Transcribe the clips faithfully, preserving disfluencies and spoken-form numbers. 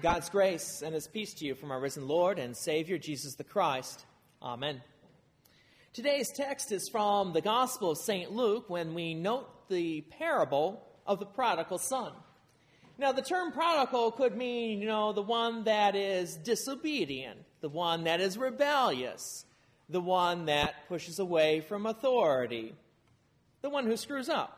God's grace and his peace to you from our risen Lord and Savior, Jesus the Christ. Amen. Today's text is from the Gospel of Saint Luke when we note the parable of the prodigal son. Now, the term prodigal could mean, you know, the one that is disobedient, the one that is rebellious, the one that pushes away from authority, the one who screws up.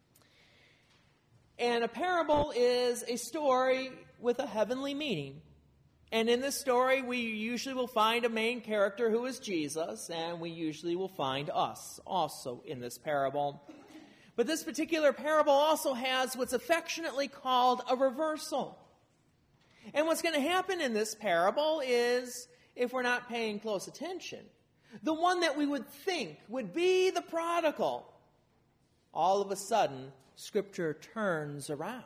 And a parable is a story with a heavenly meaning. And in this story, we usually will find a main character who is Jesus, and we usually will find us also in this parable. But this particular parable also has what's affectionately called a reversal. And what's going to happen in this parable is, if we're not paying close attention, the one that we would think would be the prodigal, all of a sudden, Scripture turns around.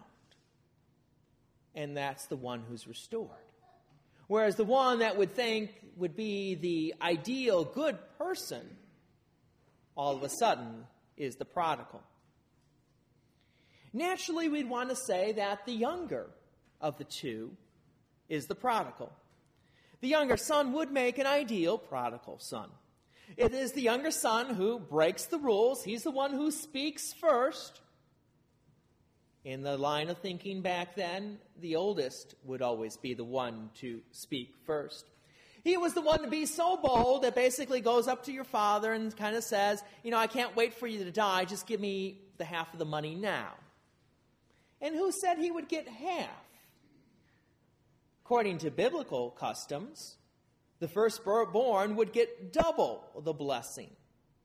And that's the one who's restored. Whereas the one that would think would be the ideal good person, all of a sudden, is the prodigal. Naturally, we'd want to say that the younger of the two is the prodigal. The younger son would make an ideal prodigal son. It is the younger son who breaks the rules. He's the one who speaks first. In the line of thinking back then, the oldest would always be the one to speak first. He was the one to be so bold that basically goes up to your father and kind of says, you know, I can't wait for you to die. Just give me the half of the money now. And who said he would get half? According to biblical customs, the firstborn would get double the blessing.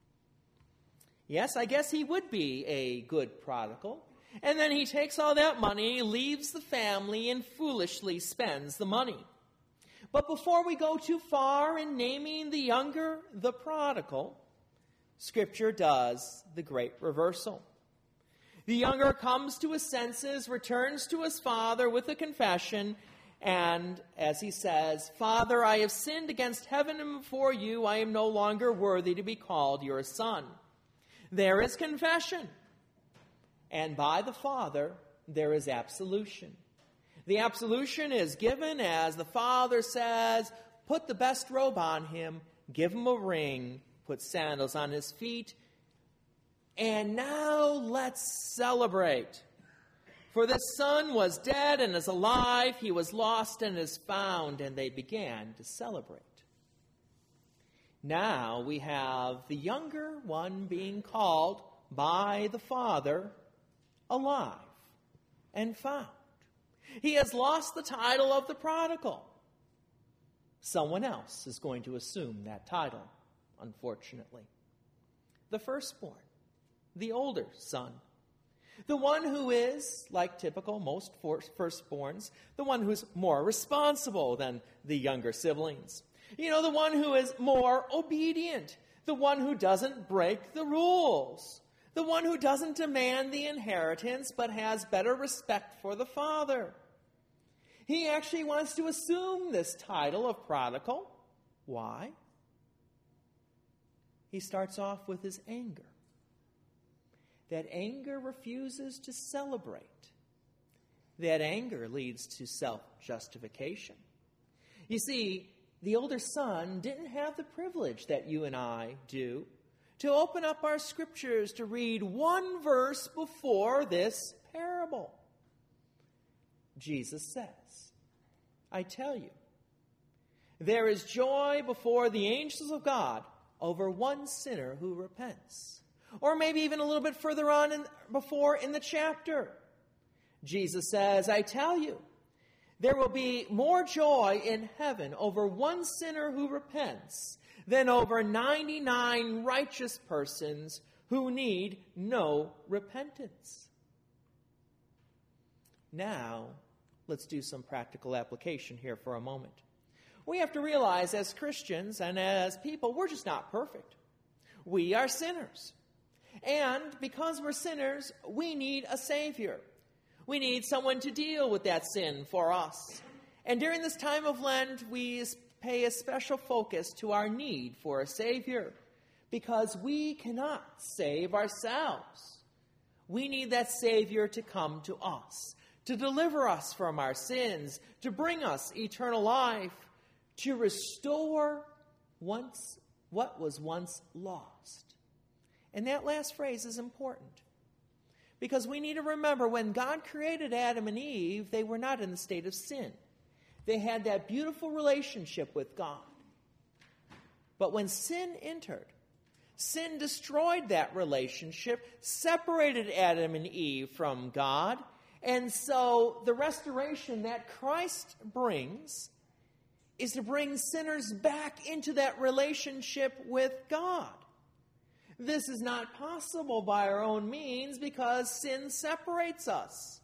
Yes, I guess he would be a good prodigal. And then he takes all that money, leaves the family, and foolishly spends the money. But before we go too far in naming the younger the prodigal, Scripture does the great reversal. The younger comes to his senses, returns to his father with a confession, and as he says, Father, I have sinned against heaven and before you. I am no longer worthy to be called your son. There is confession. And by the Father, there is absolution. The absolution is given as the Father says, put the best robe on him, give him a ring, put sandals on his feet, and now let's celebrate. For the son was dead and is alive, he was lost and is found, and they began to celebrate. Now we have the younger one being called by the Father alive and found. He has lost the title of the prodigal. Someone else is going to assume that title, unfortunately. The firstborn, the older son. The one who is, like typical most firstborns, the one who's more responsible than the younger siblings. You know, the one who is more obedient. The one who doesn't break the rules. The one who doesn't demand the inheritance but has better respect for the father. He actually wants to assume this title of prodigal. Why? He starts off with his anger. That anger refuses to celebrate. That anger leads to self-justification. You see, the older son didn't have the privilege that you and I do to open up our scriptures to read one verse before this parable. Jesus says, I tell you, there is joy before the angels of God over one sinner who repents. Or maybe even a little bit further on in, before in the chapter. Jesus says, I tell you, there will be more joy in heaven over one sinner who repents than over ninety-nine righteous persons who need no repentance. Now, let's do some practical application here for a moment. We have to realize as Christians and as people, we're just not perfect. We are sinners. And because we're sinners, we need a Savior. We need someone to deal with that sin for us. And during this time of Lent, we pay a special focus to our need for a Savior, because we cannot save ourselves. We need that Savior to come to us, to deliver us from our sins, to bring us eternal life, to restore once what was once lost. And that last phrase is important, because we need to remember when God created Adam and Eve, they were not in the state of sin. They had that beautiful relationship with God. But when sin entered, sin destroyed that relationship, separated Adam and Eve from God. And so the restoration that Christ brings is to bring sinners back into that relationship with God. This is not possible by our own means because sin separates us.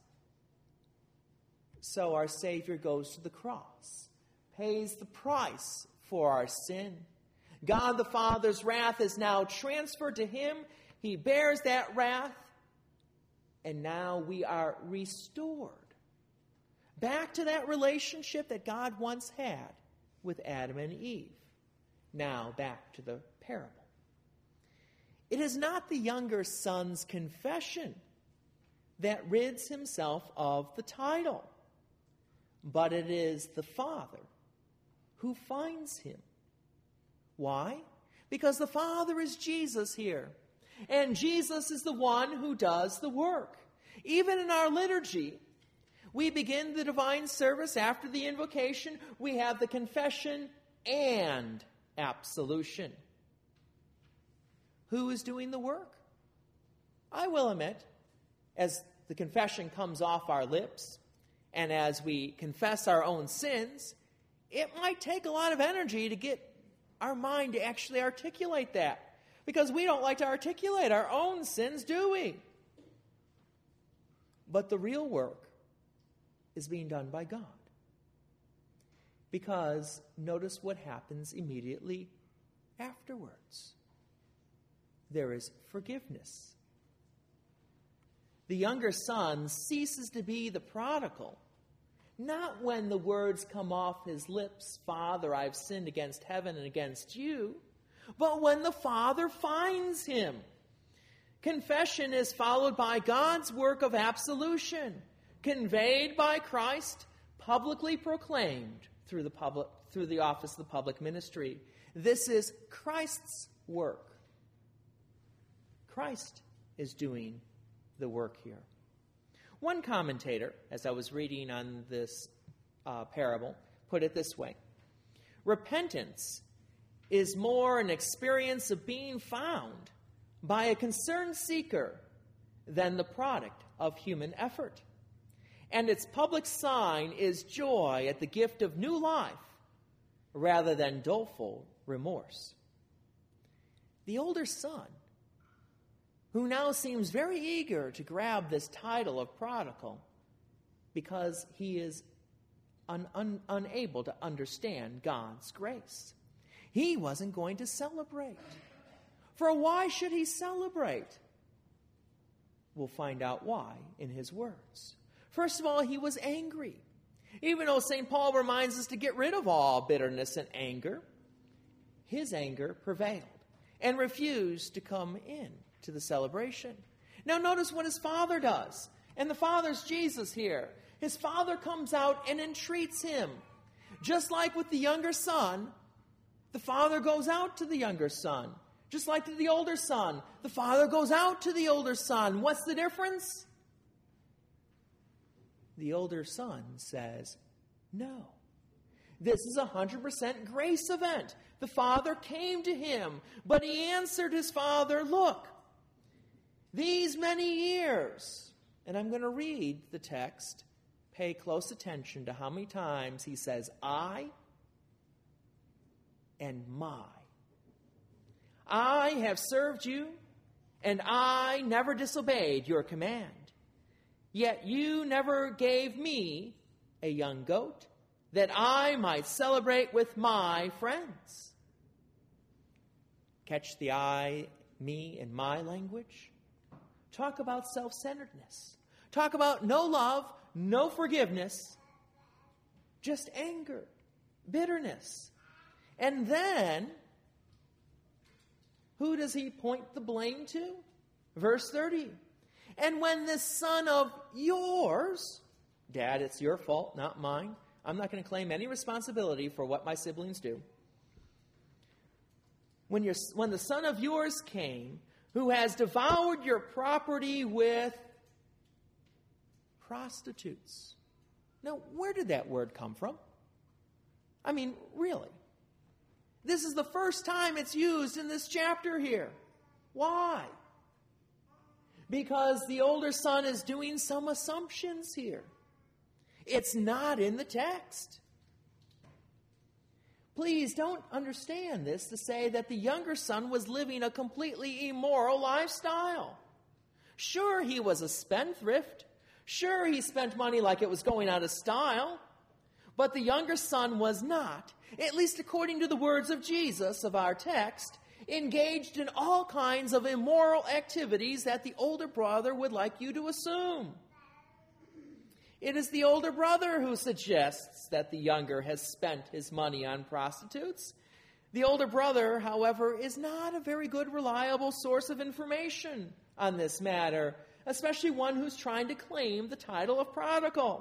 So our Savior goes to the cross, pays the price for our sin. God the Father's wrath is now transferred to him. He bears that wrath. And now we are restored back to that relationship that God once had with Adam and Eve. Now back to the parable. It is not the younger son's confession that rids himself of the title, but it is the father who finds him. Why? Because the Father is Jesus here. And Jesus is the one who does the work. Even in our liturgy, we begin the divine service after the invocation. We have the confession and absolution. Who is doing the work? I will admit, as the confession comes off our lips, and as we confess our own sins, it might take a lot of energy to get our mind to actually articulate that. Because we don't like to articulate our own sins, do we? But the real work is being done by God. Because notice what happens immediately afterwards. There is forgiveness. The younger son ceases to be the prodigal, not when the words come off his lips, "Father, I've sinned against heaven and against you," but when the Father finds him. Confession is followed by God's work of absolution, conveyed by Christ, publicly proclaimed through the public, through the office of the public ministry. This is Christ's work. Christ is doing the work here. One commentator, as I was reading on this uh, parable, put it this way: repentance is more an experience of being found by a concerned seeker than the product of human effort. And its public sign is joy at the gift of new life rather than doleful remorse. The older son, who now seems very eager to grab this title of prodigal because he is un- un- unable to understand God's grace. He wasn't going to celebrate. For why should he celebrate? We'll find out why in his words. First of all, he was angry. Even though Saint Paul reminds us to get rid of all bitterness and anger, his anger prevailed and refused to come in to the celebration. Now notice what his father does. And the father's Jesus here. His father comes out and entreats him. Just like with the younger son, the father goes out to the younger son. Just like to the older son, the father goes out to the older son. What's the difference? The older son says, no. This is a one hundred percent grace event. The father came to him, but he answered his father, look, these many years, and I'm going to read the text, pay close attention to how many times he says, I and my. I have served you, and I never disobeyed your command. Yet you never gave me a young goat that I might celebrate with my friends. Catch the I, me, and my language? Talk about self-centeredness. Talk about no love, no forgiveness, just anger, bitterness. And then, who does he point the blame to? Verse thirty. And when this son of yours Dad, it's your fault, not mine. I'm not going to claim any responsibility for what my siblings do. When, your, when the son of yours came, who has devoured your property with prostitutes. Now, where did that word come from? I mean, really. This is the first time it's used in this chapter here. Why? Because the older son is doing some assumptions here. It's not in the text. Please don't understand this to say that the younger son was living a completely immoral lifestyle. Sure, he was a spendthrift. Sure, he spent money like it was going out of style. But the younger son was not, at least according to the words of Jesus of our text, engaged in all kinds of immoral activities that the older brother would like you to assume. It is the older brother who suggests that the younger has spent his money on prostitutes. The older brother, however, is not a very good, reliable source of information on this matter, especially one who's trying to claim the title of prodigal.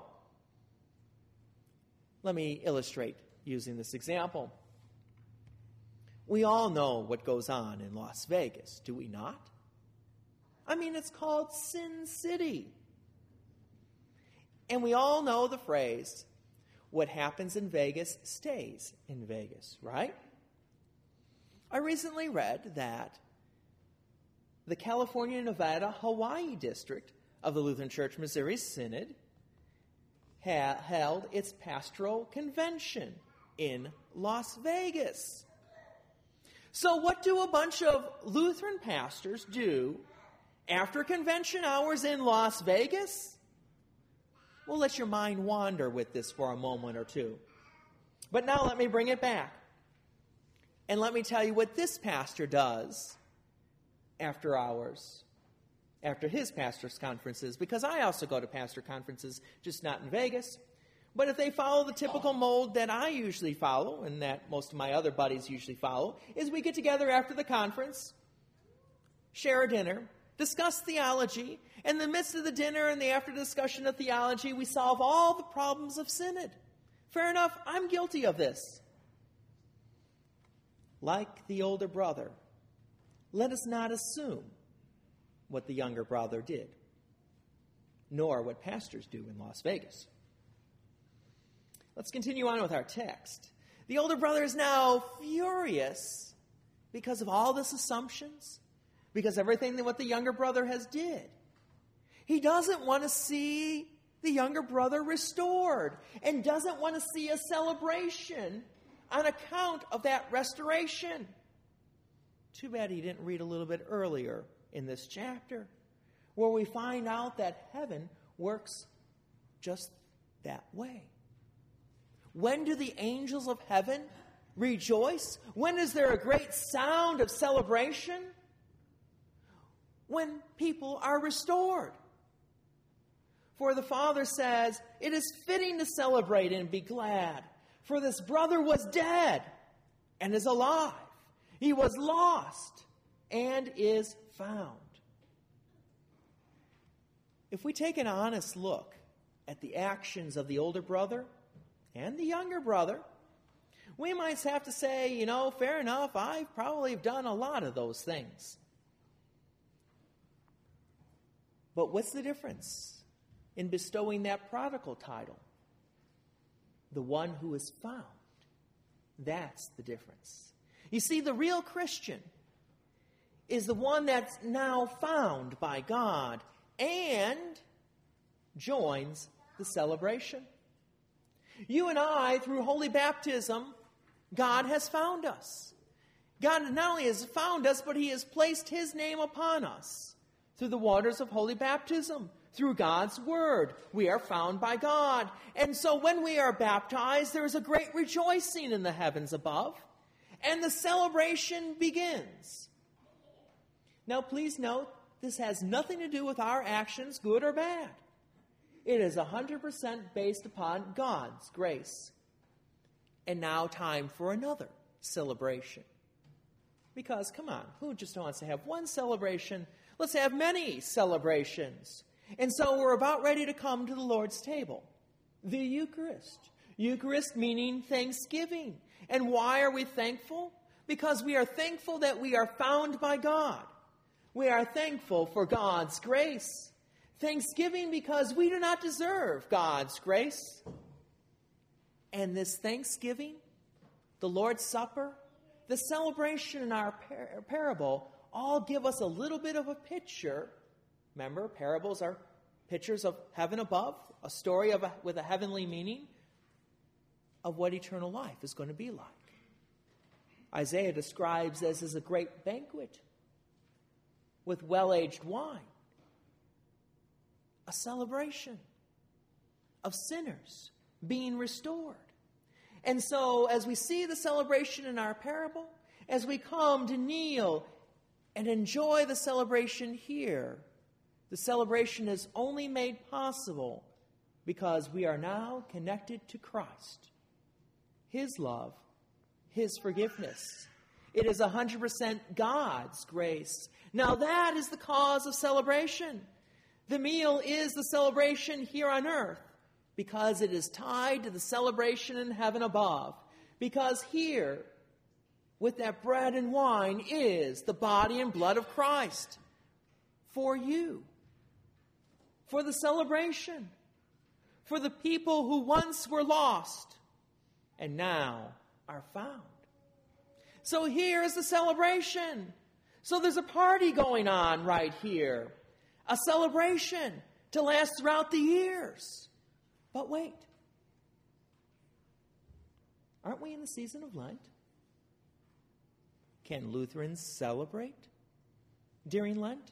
Let me illustrate using this example. We all know what goes on in Las Vegas, do we not? I mean, it's called Sin City. And we all know the phrase, what happens in Vegas stays in Vegas, right? I recently read that the California, Nevada, Hawaii district of the Lutheran Church Missouri Synod ha- held its pastoral convention in Las Vegas. So what do a bunch of Lutheran pastors do after convention hours in Las Vegas? Well, let your mind wander with this for a moment or two. But now let me bring it back. And let me tell you what this pastor does after hours, after his pastor's conferences, because I also go to pastor conferences, just not in Vegas. But if they follow the typical mold that I usually follow, and that most of my other buddies usually follow, is we get together after the conference, share a dinner, discuss theology. In the midst of the dinner and the after discussion of theology, we solve all the problems of synod. Fair enough, I'm guilty of this. Like the older brother, let us not assume what the younger brother did, nor what pastors do in Las Vegas. Let's continue on with our text. The older brother is now furious because of all this assumptions, because everything that what the younger brother has did. He doesn't want to see the younger brother restored and doesn't want to see a celebration on account of that restoration. Too bad he didn't read a little bit earlier in this chapter, where we find out that heaven works just that way. When do the angels of heaven rejoice? When is there a great sound of celebration? When people are restored. For the Father says, it is fitting to celebrate and be glad, for this brother was dead and is alive. He was lost and is found. If we take an honest look at the actions of the older brother and the younger brother, we might have to say, you know, fair enough, I've probably done a lot of those things. But what's the difference in bestowing that prodigal title? The one who is found. That's the difference. You see, the real Christian is the one that's now found by God and joins the celebration. You and I, through holy baptism, God has found us. God not only has found us, but He has placed His name upon us through the waters of holy baptism. Through God's word, we are found by God. And so when we are baptized, there is a great rejoicing in the heavens above, and the celebration begins. Now, please note, this has nothing to do with our actions, good or bad. It is one hundred percent based upon God's grace. And now time for another celebration. Because, come on, who just wants to have one celebration? Let's have many celebrations. And so we're about ready to come to the Lord's table. The Eucharist. Eucharist meaning thanksgiving. And why are we thankful? Because we are thankful that we are found by God. We are thankful for God's grace. Thanksgiving because we do not deserve God's grace. And this thanksgiving, the Lord's Supper, the celebration in our par- parable, all give us a little bit of a picture. Remember, parables are pictures of heaven above, a story of a, with a heavenly meaning of what eternal life is going to be like. Isaiah describes this as a great banquet with well-aged wine, a celebration of sinners being restored. And so, as we see the celebration in our parable, as we come to kneel and enjoy the celebration here, the celebration is only made possible because we are now connected to Christ, His love, His forgiveness. It is one hundred percent God's grace. Now that is the cause of celebration. The meal is the celebration here on earth because it is tied to the celebration in heaven above. Because here, with that bread and wine, is the body and blood of Christ for you, for the celebration, for the people who once were lost and now are found. So here is the celebration. So there's a party going on right here, a celebration to last throughout the years. But wait, aren't we in the season of Lent? Can Lutherans celebrate during Lent?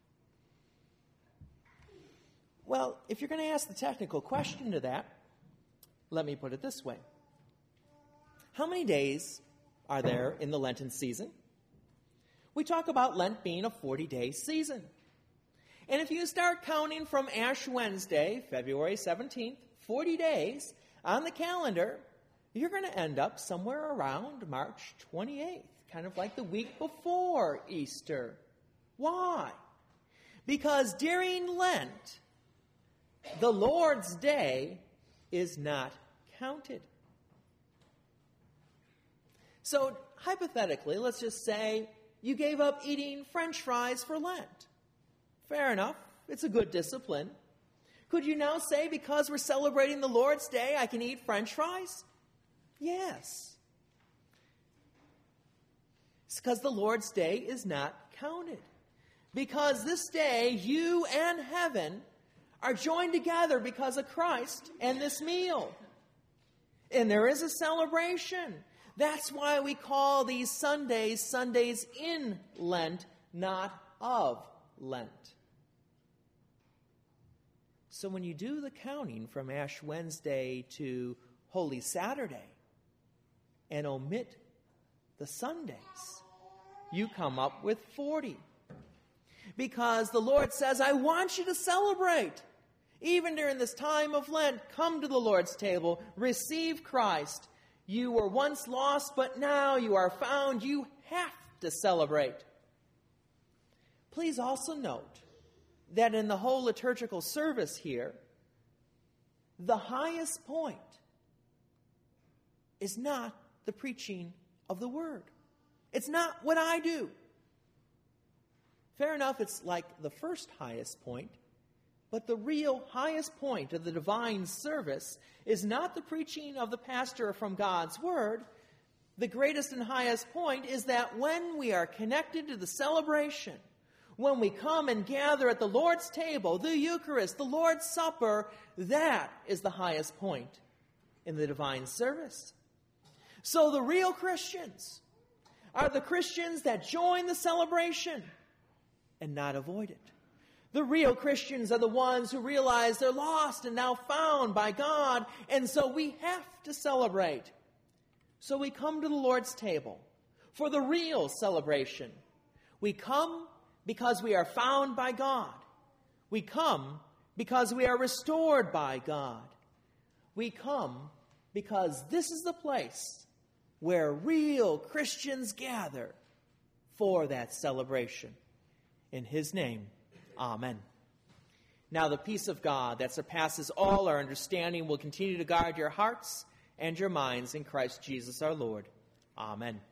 Well, if you're going to ask the technical question to that, let me put it this way. How many days are there in the Lenten season? We talk about Lent being a forty-day season. And if you start counting from Ash Wednesday, February seventeenth, forty days on the calendar, you're going to end up somewhere around March twenty-eighth, kind of like the week before Easter. Why? Because during Lent, the Lord's Day is not counted. So, hypothetically, let's just say you gave up eating French fries for Lent. Fair enough. It's a good discipline. Could you now say, because we're celebrating the Lord's Day, I can eat French fries? Yes. It's because the Lord's Day is not counted. Because this day, you and heaven are joined together because of Christ and this meal. And there is a celebration. That's why we call these Sundays Sundays in Lent, not of Lent. So when you do the counting from Ash Wednesday to Holy Saturday and omit the Sundays, you come up with forty. Because the Lord says, I want you to celebrate. Even during this time of Lent, come to the Lord's table, receive Christ. You were once lost, but now you are found. You have to celebrate. Please also note that in the whole liturgical service here, the highest point is not the preaching of the word. It's not what I do. Fair enough, it's like the first highest point, but the real highest point of the divine service is not the preaching of the pastor from God's word. The greatest and highest point is that when we are connected to the celebration, when we come and gather at the Lord's table, the Eucharist, the Lord's Supper, that is the highest point in the divine service. So the real Christians are the Christians that join the celebration and not avoid it. The real Christians are the ones who realize they're lost and now found by God, and so we have to celebrate. So we come to the Lord's table for the real celebration. We come because we are found by God. We come because we are restored by God. We come because this is the place where real Christians gather for that celebration. In His name, amen. Now the peace of God that surpasses all our understanding will continue to guard your hearts and your minds in Christ Jesus our Lord. Amen.